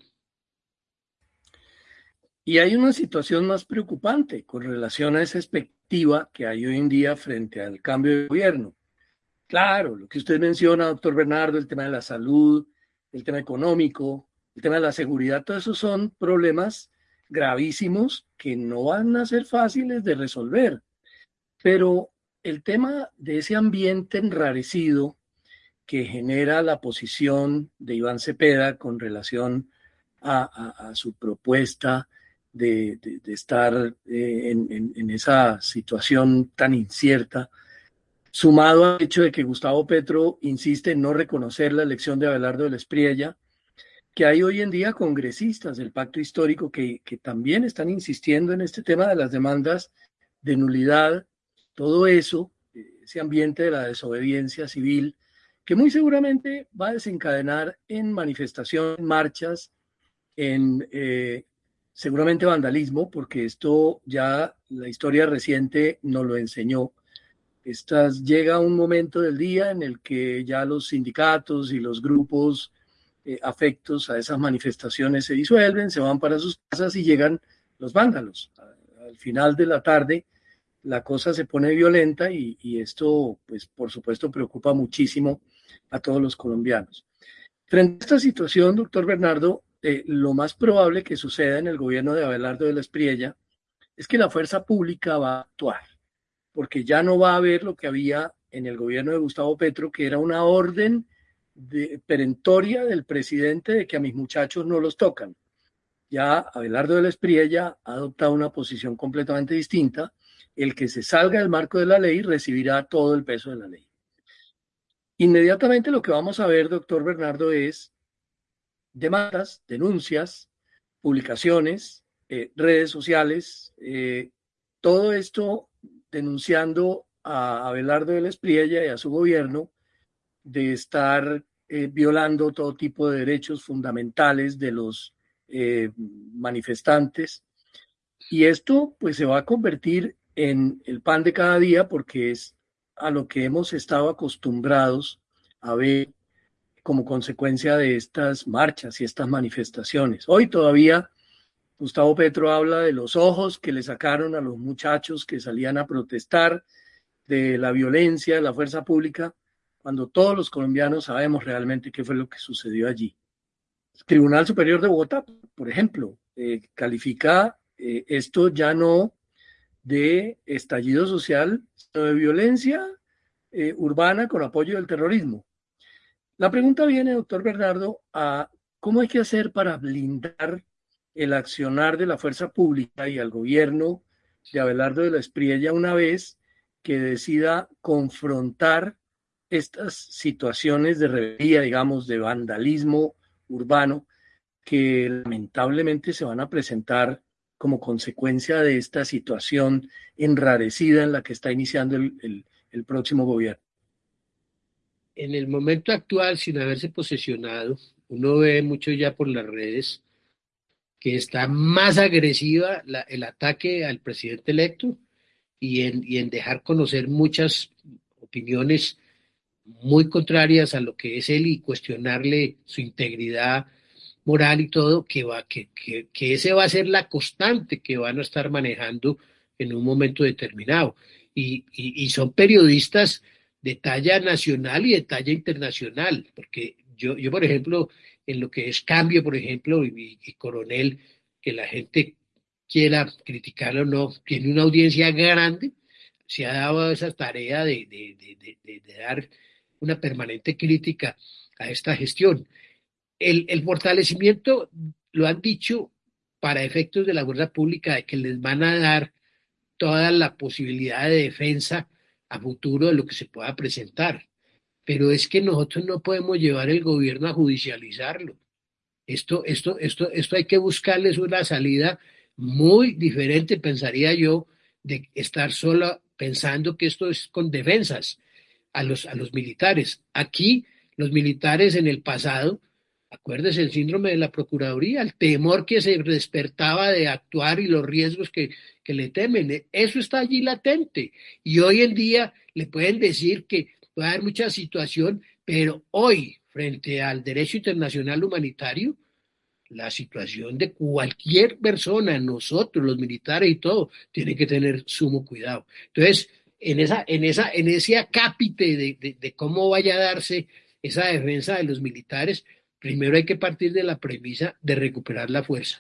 Y hay una situación más preocupante con relación a esa expectativa que hay hoy en día frente al cambio de gobierno. Claro, lo que usted menciona, doctor Bernardo, el tema de la salud, el tema económico, el tema de la seguridad, todos esos son problemas gravísimos que no van a ser fáciles de resolver. Pero el tema de ese ambiente enrarecido que genera la posición de Iván Cepeda con relación a, a, a su propuesta de, de, de estar eh, en, en, en esa situación tan incierta, sumado al hecho de que Gustavo Petro insiste en no reconocer la elección de Abelardo del Espriella, que hay hoy en día congresistas del pacto histórico que, que también están insistiendo en este tema de las demandas de nulidad, todo eso, ese ambiente de la desobediencia civil, que muy seguramente va a desencadenar en manifestaciones, marchas, en eh, seguramente vandalismo, porque esto ya la historia reciente nos lo enseñó. Estas, llega un momento del día en el que ya los sindicatos y los grupos eh, afectos a esas manifestaciones se disuelven, se van para sus casas y llegan los vándalos. Al final de la tarde la cosa se pone violenta y, y esto, pues por supuesto, preocupa muchísimo a todos los colombianos. Frente a esta situación, doctor Bernardo, eh, lo más probable que suceda en el gobierno de Abelardo de la Espriella es que la fuerza pública va a actuar, porque ya no va a haber lo que había en el gobierno de Gustavo Petro, que era una orden de, perentoria del presidente de que a mis muchachos no los tocan. Ya Abelardo de la Espriella ha adoptado una posición completamente distinta. El que se salga del marco de la ley recibirá todo el peso de la ley. Inmediatamente lo que vamos a ver, doctor Bernardo, es demandas, denuncias, publicaciones, eh, redes sociales, eh, todo esto denunciando a Abelardo de la Espriella y a su gobierno de estar eh, violando todo tipo de derechos fundamentales de los eh, manifestantes. Y esto pues se va a convertir en el pan de cada día porque es a lo que hemos estado acostumbrados a ver como consecuencia de estas marchas y estas manifestaciones. Hoy todavía Gustavo Petro habla de los ojos que le sacaron a los muchachos que salían a protestar, de la violencia, de la fuerza pública, cuando todos los colombianos sabemos realmente qué fue lo que sucedió allí. El Tribunal Superior de Bogotá, por ejemplo, eh, califica eh, esto ya no de estallido social, sino de violencia eh, urbana con apoyo del terrorismo. La pregunta viene, doctor Bernardo, a cómo hay que hacer para blindar el accionar de la fuerza pública y al gobierno de Abelardo de la Espriella una vez que decida confrontar estas situaciones de rebeldía, digamos, de vandalismo urbano, que lamentablemente se van a presentar como consecuencia de esta situación enrarecida en la que está iniciando el, el, el próximo gobierno. En el momento actual, sin haberse posesionado, uno ve mucho ya por las redes que está más agresiva la, el ataque al presidente electo y en, y en dejar conocer muchas opiniones muy contrarias a lo que es él y cuestionarle su integridad moral y todo, que, va, que, que, que ese va a ser la constante que van a estar manejando en un momento determinado. Y, y, y son periodistas de talla nacional y de talla internacional, porque yo, yo por ejemplo, en lo que es Cambio, por ejemplo, y, y Coronel, que la gente quiera criticarlo o no, tiene una audiencia grande, se ha dado esa tarea de, de, de, de, de dar una permanente crítica a esta gestión. El, el fortalecimiento, lo han dicho, para efectos de la fuerza pública, de que les van a dar toda la posibilidad de defensa a futuro de lo que se pueda presentar. Pero es que nosotros no podemos llevar el gobierno a judicializarlo. Esto, esto, esto, esto hay que buscarles una salida muy diferente, pensaría yo, de estar solo pensando que esto es con defensas a los, a los militares. Aquí, los militares en el pasado, acuérdese el síndrome de la Procuraduría, el temor que se despertaba de actuar y los riesgos que, que le temen, eso está allí latente. Y hoy en día le pueden decir que puede haber mucha situación, pero hoy, frente al derecho internacional humanitario, la situación de cualquier persona, nosotros, los militares y todo, tiene que tener sumo cuidado. Entonces, en esa, en esa, en ese acápite de, de, de cómo vaya a darse esa defensa de los militares, primero hay que partir de la premisa de recuperar la fuerza.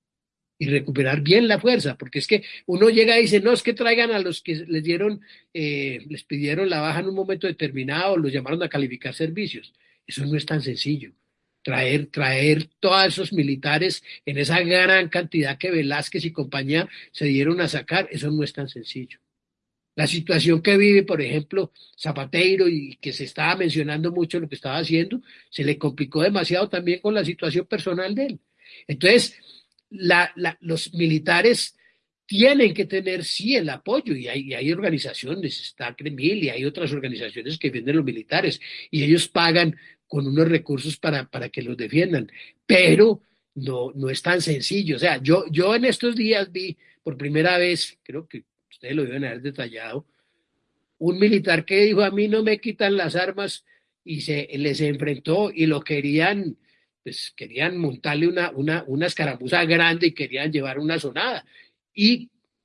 Y recuperar bien la fuerza, porque es que uno llega y dice, no, es que traigan a los que les dieron, eh, les pidieron la baja en un momento determinado, los llamaron a calificar servicios. Eso no es tan sencillo. Traer, traer todos esos militares en esa gran cantidad que Velázquez y compañía se dieron a sacar, eso no es tan sencillo. La situación que vive, por ejemplo, Zapateiro y que se estaba mencionando mucho lo que estaba haciendo, se le complicó demasiado también con la situación personal de él. Entonces, la, la, los militares tienen que tener sí el apoyo y hay, y hay organizaciones, está Cremil y hay otras organizaciones que defienden los militares y ellos pagan con unos recursos para, para que los defiendan, pero no, no es tan sencillo. O sea, yo, yo en estos días vi por primera vez, creo que ustedes lo deben haber detallado, un militar que dijo, a mí no me quitan las armas y se les enfrentó y lo querían, pues querían montarle una, una, una escaramuza grande y querían llevar una sonada y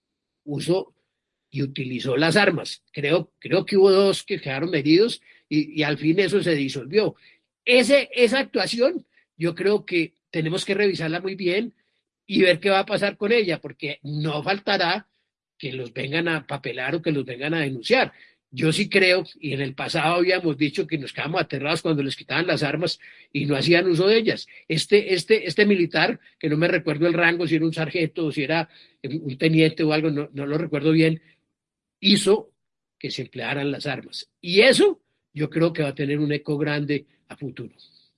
usó y utilizó las armas. Creo, creo que hubo dos que quedaron heridos y, y al fin eso se disolvió. Ese, esa actuación yo creo que tenemos que revisarla muy bien y ver qué va a pasar con ella, porque no faltará que los vengan a papelar o que los vengan a denunciar. Yo sí creo, y en el pasado habíamos dicho que nos quedamos aterrados cuando les quitaban las armas y no hacían uso de ellas. Este, este, este militar, que no me recuerdo el rango, si era un sargento o si era un teniente o algo, no, no lo recuerdo bien, hizo que se emplearan las armas. Y eso yo creo que va a tener un eco grande a futuro.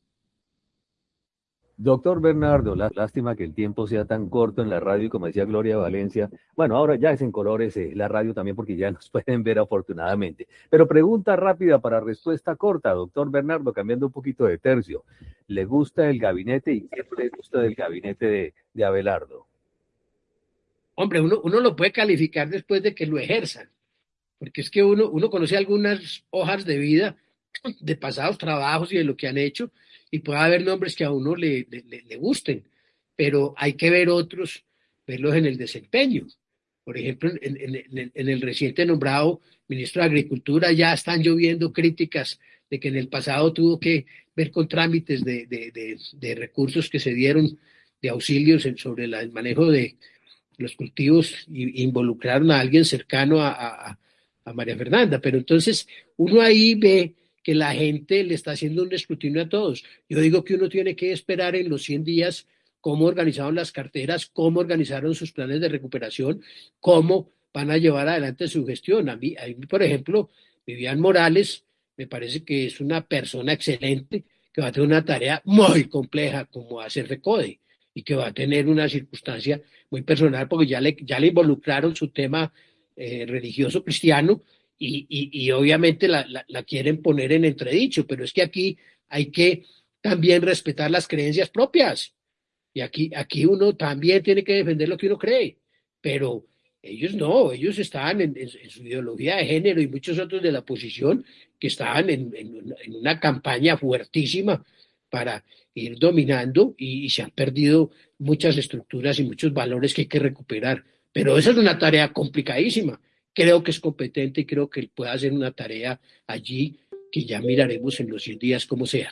Doctor Bernardo, la lástima que el tiempo sea tan corto en la radio y como decía Gloria Valencia, bueno, ahora ya es en colores eh, la radio también porque ya nos pueden ver afortunadamente. Pero pregunta rápida para respuesta corta, doctor Bernardo, cambiando un poquito de tercio. ¿Le gusta el gabinete y qué le gusta del gabinete de, de Abelardo? Hombre, uno, uno lo puede calificar después de que lo ejerzan, porque es que uno, uno conoce algunas hojas de vida de pasados trabajos y de lo que han hecho, y puede haber nombres que a uno le, le, le gusten, pero hay que ver otros, verlos en el desempeño. Por ejemplo, en, en, en el reciente nombrado ministro de Agricultura ya están lloviendo críticas de que en el pasado tuvo que ver con trámites de, de, de, de recursos que se dieron de auxilios en, sobre la, el manejo de los cultivos y involucraron a alguien cercano a, a, a María Fernanda. Pero entonces uno ahí ve que la gente le está haciendo un escrutinio a todos. Yo digo que uno tiene que esperar en los cien días cómo organizaron las carteras, cómo organizaron sus planes de recuperación, cómo van a llevar adelante su gestión. A mí, a mí por ejemplo, Vivian Morales me parece que es una persona excelente, que va a tener una tarea muy compleja como hacer RECODE y que va a tener una circunstancia muy personal porque ya le, ya le involucraron su tema eh, religioso cristiano. Y, y, y obviamente la, la, la quieren poner en entredicho, pero es que aquí hay que también respetar las creencias propias. Y aquí, aquí uno también tiene que defender lo que uno cree, pero ellos no, ellos estaban en, en, en su ideología de género y muchos otros de la oposición que estaban en, en, en una campaña fuertísima para ir dominando y, y se han perdido muchas estructuras y muchos valores que hay que recuperar. Pero esa es una tarea complicadísima. Creo que es competente y creo que él puede hacer una tarea allí que ya miraremos en los cien días como sea.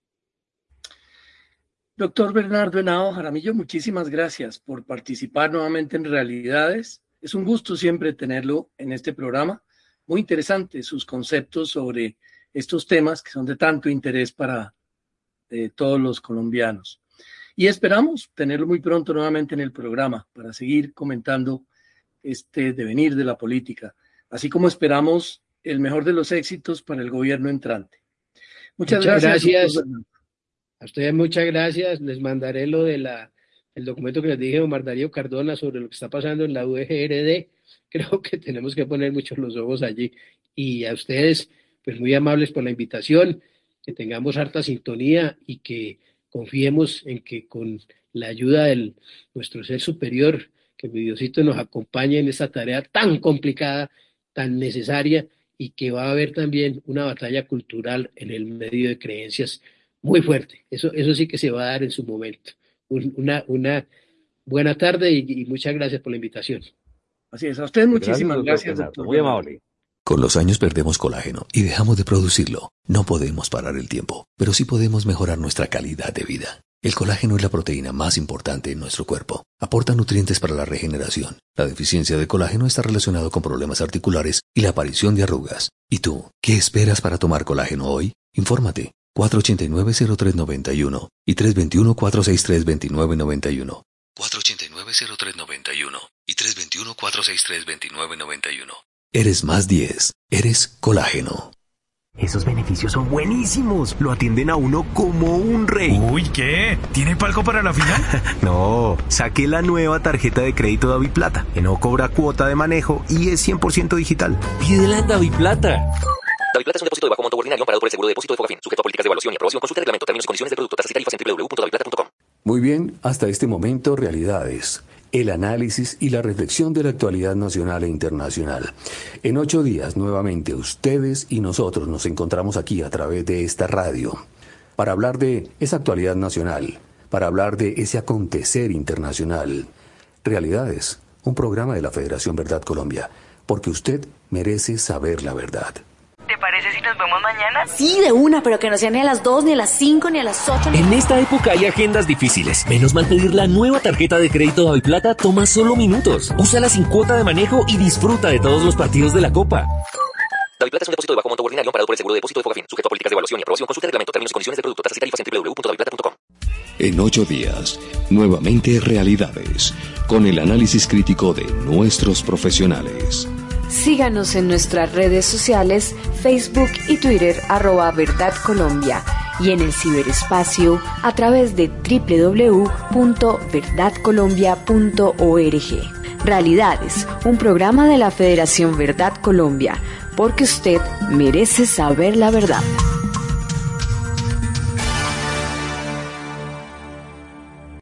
Doctor Bernardo Henao Jaramillo, muchísimas gracias por participar nuevamente en Realidades. Es un gusto siempre tenerlo en este programa. Muy interesante sus conceptos sobre estos temas que son de tanto interés para eh, todos los colombianos. Y esperamos tenerlo muy pronto nuevamente en el programa para seguir comentando este devenir de la política, así como esperamos el mejor de los éxitos para el gobierno entrante. Muchas, muchas gracias. gracias. A ustedes muchas gracias. Les mandaré lo de la el documento que les dije a Omar Darío Cardona sobre lo que está pasando en la U G R D. Creo que tenemos que poner muchos los ojos allí. Y a ustedes, pues muy amables por la invitación, que tengamos harta sintonía y que confiemos en que con la ayuda de nuestro ser superior, que mi Diosito nos acompañe en esta tarea tan complicada, tan necesaria, y que va a haber también una batalla cultural en el medio de creencias muy fuerte. Eso, eso sí que se va a dar en su momento. Un, una, una buena tarde y, y muchas gracias por la invitación. Así es, a usted muchísimas gracias, gracias doctor. Muy amable. Con los años perdemos colágeno y dejamos de producirlo. No podemos parar el tiempo, pero sí podemos mejorar nuestra calidad de vida. El colágeno es la proteína más importante en nuestro cuerpo. Aporta nutrientes para la regeneración. La deficiencia de colágeno está relacionada con problemas articulares y la aparición de arrugas. ¿Y tú, qué esperas para tomar colágeno hoy? Infórmate. cuatro ocho nueve, cero tres nueve uno y tres dos uno, cuatro seis tres, dos nueve nueve uno. cuatro ocho nueve, cero tres nueve uno y tres dos uno, cuatro seis tres, dos nueve nueve uno. Eres más diez. Eres colágeno. Esos beneficios son buenísimos. Lo atienden a uno como un rey. Uy, ¿qué? ¿Tiene palco para la final? No, saqué la nueva tarjeta de crédito DaviPlata, que no cobra cuota de manejo y es cien por ciento digital. Pídela en DaviPlata. DaviPlata es un depósito de bajo monto ordinario amparado por el seguro de depósito de Fogafín, sujeto a políticas de evaluación y aprobación. Consulta el reglamento, términos y condiciones del producto, tasas y tarifas en doble u doble u doble u punto daviplata punto com. Muy bien, hasta este momento, Realidades. El análisis y la reflexión de la actualidad nacional e internacional. En ocho días, nuevamente, ustedes y nosotros nos encontramos aquí a través de esta radio para hablar de esa actualidad nacional, para hablar de ese acontecer internacional. Realidades, un programa de la Federación Verdad Colombia, porque usted merece saber la verdad. ¿Te parece si nos vemos mañana? Sí, de una, pero que no sea ni a las dos, ni a las cinco, ni a las ocho. Ni... En esta época hay agendas difíciles. Menos mal pedir la nueva tarjeta de crédito DaviPlata toma solo minutos. Úsala sin cuota de manejo y disfruta de todos los partidos de la Copa. DaviPlata es un depósito de bajo monto ordinario amparado por el seguro de depósito de Fogafín, sujeto a políticas de evaluación y aprobación. Consulta el reglamento, términos y condiciones del producto, tasas y tarifas en doble u doble u doble u punto daviplata punto com. En ocho días, nuevamente Realidades, con el análisis crítico de nuestros profesionales. Síganos en nuestras redes sociales, Facebook y Twitter, arroba Verdad Colombia, y en el ciberespacio a través de doble u doble u doble u punto verdad colombia punto org. Realidades, un programa de la Federación Verdad Colombia, porque usted merece saber la verdad.